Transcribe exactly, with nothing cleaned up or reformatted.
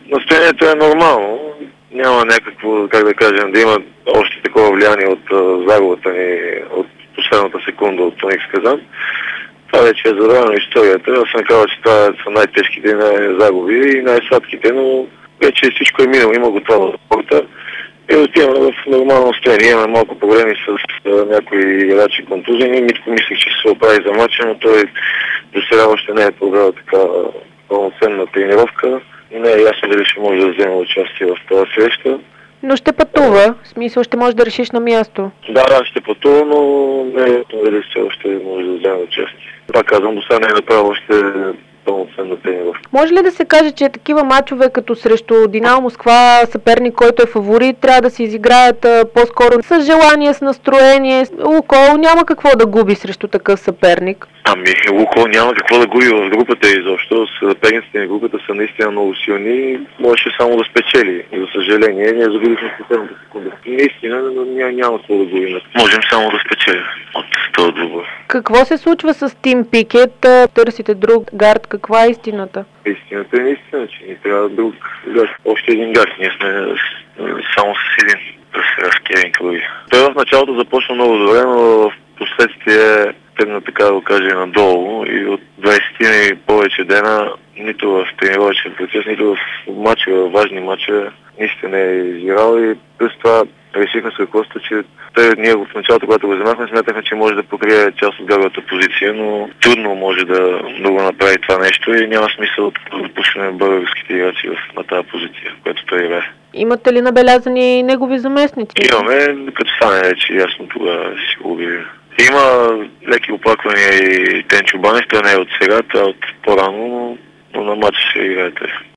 Настроението е нормално. Няма някакво, как да кажем, да има още такова влияние от а, загубата ни от последната секунда от Тоникс Казан. Това вече е зададено историята. Аз съм казал, че това са най-тежките загуби и най-сладките, но вече всичко е минало. Има готово за спорта. И отиваме в нормално настроение. Имаме малко проблеми с а, някои играчи контузени. Митко мислих, че ще се оправи за матча, но той до сега още не е програл така пълноценна тренировка. И не е ясно дали ще може да вземе участие в тази среща. Но ще пътува, в смисъл ще можеш да решиш на място. Да, да, ще пътува, но не е дали все още може да вземе участие. Пак казвам, до сега не е направил още пълноценна тренировка. Може ли да се каже, че такива мачове като срещу Динамо Москва, съперник, който е фаворит, трябва да се изиграят а, по-скоро с желание, с настроение? Лукойл няма какво да губи срещу такъв съперник. Ами, Лукойл няма какво да губи в групата изобщо. Съперниците на групата са наистина много силни и можеше само да спечели. И за съжаление, ние загубихме в последната секунда. Наистина, но няма, няма какво да губим. Можем само да спечелим от този двубой. Какво се случва с Тим Пикет? Търсите друг гард. Каква е истината? Истината е наистина, че ни трябва друг гард. Още един гард. Ние сме само с един. С Кевин Круги. Той в началото започна много добре, но в последствие тръгна, така да го кажа, надолу и от двайсет и повече дена нито в тренировъчен процес, нито в матча, в важни матча, нищо не е изиграл и плюс това решихме с ръководството, че той, ние в началото, когато го вземахме, смятахме, че може да покрие част от гаровата позиция, но трудно може да, да го направи това нещо и няма смисъл да пускаме българските играчи на тази позиция, в която той играе. Имате ли набелязани негови заместници? Имаме, като стане вече ясно, тогава ще го обявим. Има леки оплаквания и Тенчо Банев, той не е от сега, това е от по-рано, но на матча ще играете.